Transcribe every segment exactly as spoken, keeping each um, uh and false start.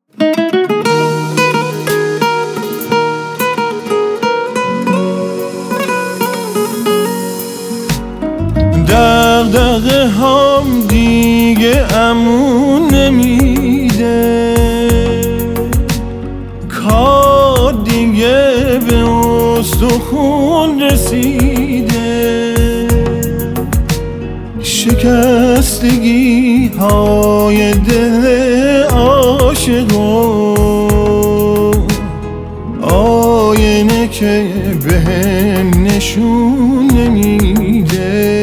دغدغه هم دیگه امون نمیده، کار دیگه به استخون رسیده، شکستگی های دل عاشقو آینه که بهم نشون نمیده،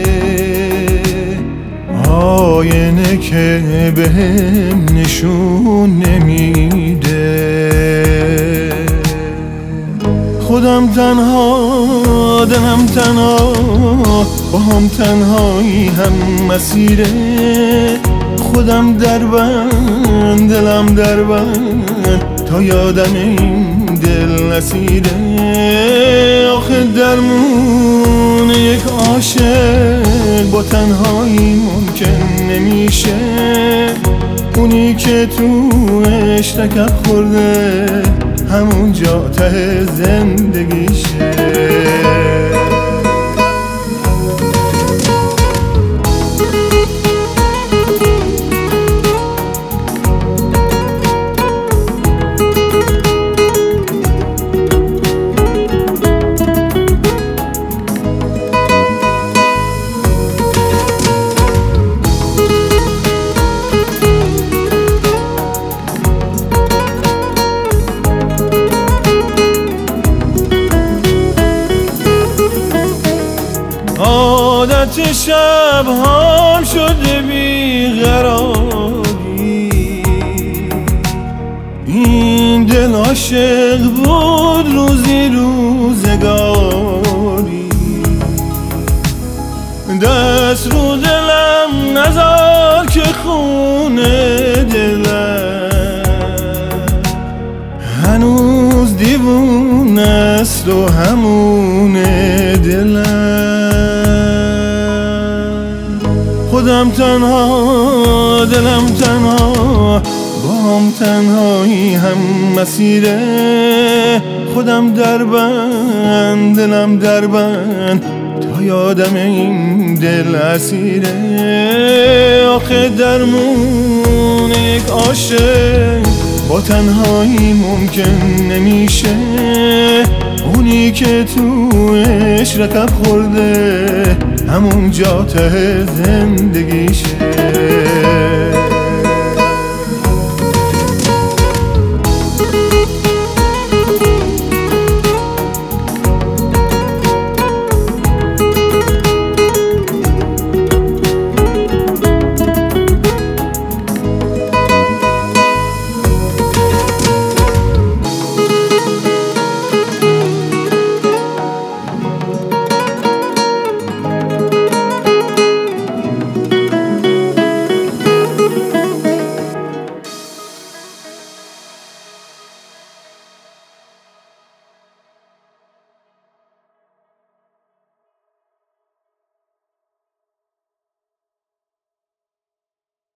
آینه که بهم نشون نمیده. خودم تنها، دلم تنها، با هم تنهایی هم مسیره، خودم در بند، دلم در بند، تا یادم این دل اسیره. آخه درمون یک عاشق با تنهایی ممکن نمیشه، اونی که تو اشتکب خورده همون جا ته زندگیشه. عادت شب هم شده بیقراری، این دل عاشق بود روزی روزگاری، دست رو دلم نذار که خونه دلم هنوز دیوونه است و همونه دلم. خودم تنها، دلم تنها، با هم تنهایی هم مسیره، خودم در بند، دلم در بند، تا یادم این دل اسیره. آخه درمون یک عاشق با تنهایی ممکن نمیشه، اونی که تو اشرکب خورده همون جا ته زندگیشه.